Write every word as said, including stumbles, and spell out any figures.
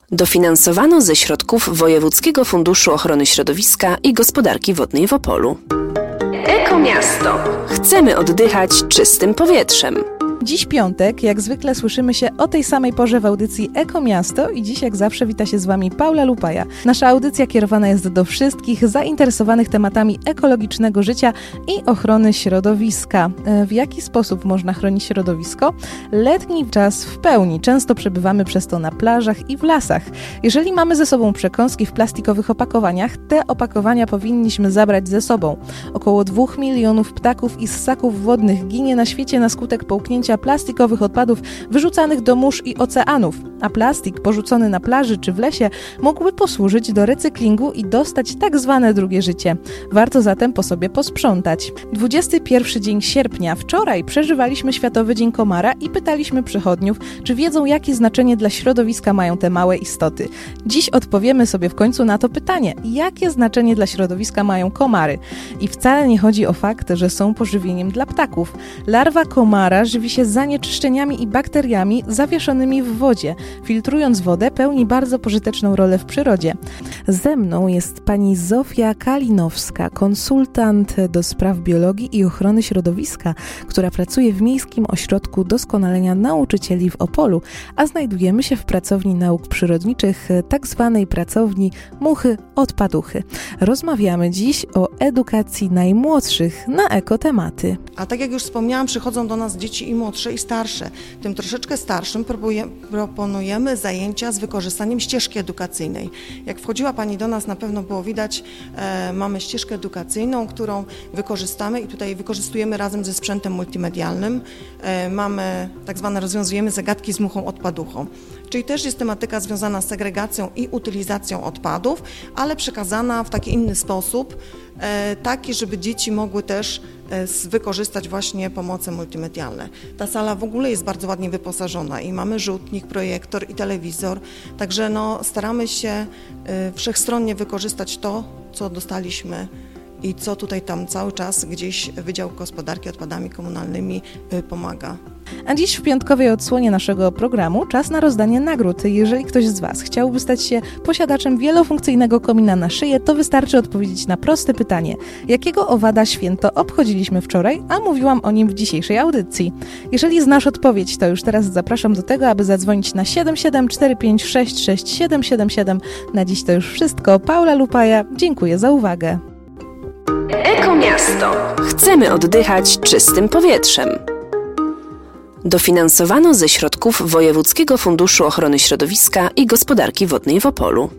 Dofinansowano ze środków Wojewódzkiego Funduszu Ochrony Środowiska i Gospodarki Wodnej w Opolu. Ekomiasto. Chcemy oddychać czystym powietrzem. Dziś piątek, jak zwykle słyszymy się o tej samej porze w audycji Ekomiasto i dziś jak zawsze wita się z Wami Paula Lupaja. Nasza audycja kierowana jest do wszystkich zainteresowanych tematami ekologicznego życia i ochrony środowiska. W jaki sposób można chronić środowisko? Letni czas w pełni. Często przebywamy przez to na plażach i w lasach. Jeżeli mamy ze sobą przekąski w plastikowych opakowaniach, te opakowania powinniśmy zabrać ze sobą. Około dwóch milionów ptaków i ssaków wodnych ginie na świecie na skutek połknięcia plastikowych odpadów wyrzucanych do mórz i oceanów, a plastik porzucony na plaży czy w lesie mógłby posłużyć do recyklingu i dostać tak zwane drugie życie. Warto zatem po sobie posprzątać. dwudziesty pierwszy dzień sierpnia. Wczoraj przeżywaliśmy Światowy Dzień Komara i pytaliśmy przechodniów, czy wiedzą, jakie znaczenie dla środowiska mają te małe istoty. Dziś odpowiemy sobie w końcu na to pytanie, jakie znaczenie dla środowiska mają komary. I wcale nie chodzi o fakt, że są pożywieniem dla ptaków. Larwa komara żywi się zanieczyszczeniami i bakteriami zawieszonymi w wodzie. Filtrując wodę, pełni bardzo pożyteczną rolę w przyrodzie. Ze mną jest pani Zofia Kalinowska, konsultant do spraw biologii i ochrony środowiska, która pracuje w Miejskim Ośrodku Doskonalenia Nauczycieli w Opolu, a znajdujemy się w Pracowni Nauk Przyrodniczych, tak zwanej pracowni Muchy Odpaduchy. Rozmawiamy dziś o edukacji najmłodszych na ekotematy. A tak jak już wspomniałam, przychodzą do nas dzieci i młodsze i starsze. Tym troszeczkę starszym proponujemy zajęcia z wykorzystaniem ścieżki edukacyjnej. Jak wchodziła Pani do nas, na pewno było widać, e, mamy ścieżkę edukacyjną, którą wykorzystamy i tutaj wykorzystujemy razem ze sprzętem multimedialnym. E, mamy tak zwane, rozwiązujemy zagadki z muchą odpaduchą. Czyli też jest tematyka związana z segregacją i utylizacją odpadów, ale przekazana w taki inny sposób, e, taki, żeby dzieci mogły też e, wykorzystać właśnie pomoce multimedialne. Ta sala w ogóle jest bardzo ładnie wyposażona i mamy rzutnik, projektor i telewizor, także no, staramy się e, wszechstronnie wykorzystać to, co dostaliśmy i co tutaj tam cały czas gdzieś Wydział Gospodarki Odpadami Komunalnymi y, pomaga. A dziś w piątkowej odsłonie naszego programu czas na rozdanie nagród. Jeżeli ktoś z Was chciałby stać się posiadaczem wielofunkcyjnego komina na szyję, to wystarczy odpowiedzieć na proste pytanie. Jakiego owada święto obchodziliśmy wczoraj, a mówiłam o nim w dzisiejszej audycji? Jeżeli znasz odpowiedź, to już teraz zapraszam do tego, aby zadzwonić na siedem siedem cztery pięć sześć sześć siedem siedem siedem. Na dziś to już wszystko. Paula Lupaja, dziękuję za uwagę. Ekomiasto. Chcemy oddychać czystym powietrzem. Dofinansowano ze środków Wojewódzkiego Funduszu Ochrony Środowiska i Gospodarki Wodnej w Opolu.